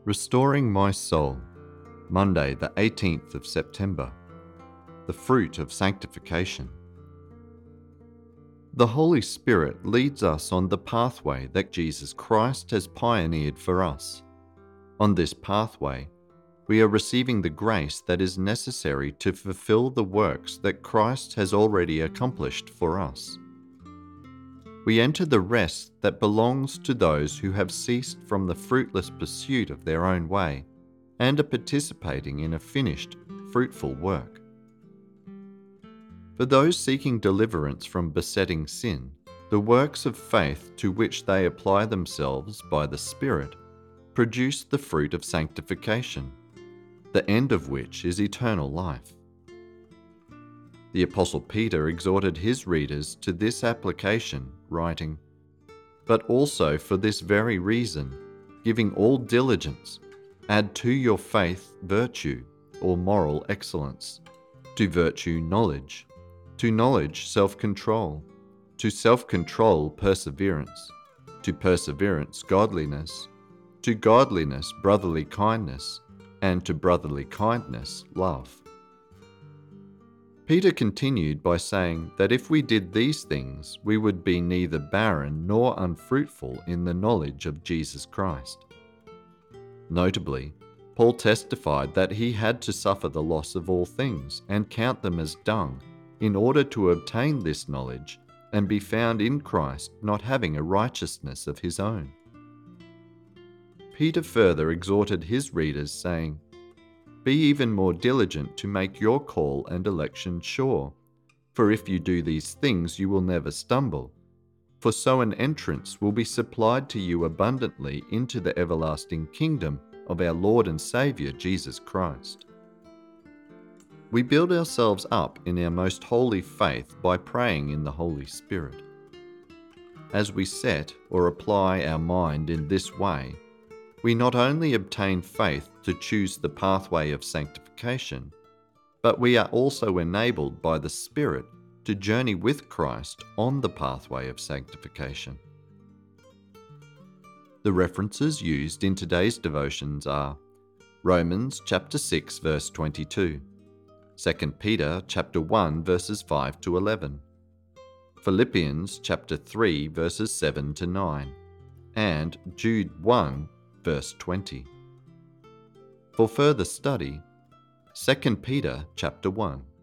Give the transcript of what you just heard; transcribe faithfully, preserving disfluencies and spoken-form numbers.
Restoring My Soul, Monday the eighteenth of September. The Fruit of Sanctification. The Holy Spirit leads us on the pathway that Jesus Christ has pioneered for us. On this pathway, we are receiving the grace that is necessary to fulfill the works that Christ has already accomplished for us. We enter the rest that belongs to those who have ceased from the fruitless pursuit of their own way and are participating in a finished, fruitful work. For those seeking deliverance from besetting sin, the works of faith to which they apply themselves by the Spirit produce the fruit of sanctification, the end of which is eternal life. The Apostle Peter exhorted his readers to this application, writing, "But also for this very reason, giving all diligence, add to your faith virtue, or moral excellence, to virtue knowledge, to knowledge self-control, to self-control perseverance, to perseverance godliness, to godliness brotherly kindness, and to brotherly kindness love." Peter continued by saying that if we did these things, we would be neither barren nor unfruitful in the knowledge of Jesus Christ. Notably, Paul testified that he had to suffer the loss of all things and count them as dung in order to obtain this knowledge and be found in Christ, not having a righteousness of his own. Peter further exhorted his readers, saying, "Be even more diligent to make your call and election sure, for if you do these things you will never stumble, for so an entrance will be supplied to you abundantly into the everlasting kingdom of our Lord and Saviour Jesus Christ." We build ourselves up in our most holy faith by praying in the Holy Spirit. As we set or apply our mind in this way, we not only obtain faith to choose the pathway of sanctification, but we are also enabled by the Spirit to journey with Christ on the pathway of sanctification. The references used in today's devotions are Romans chapter six verse twenty-two, Second Peter chapter one verses five to eleven, Philippians chapter three verses seven to nine, and Jude one verse twenty. For further study, Second Peter chapter one.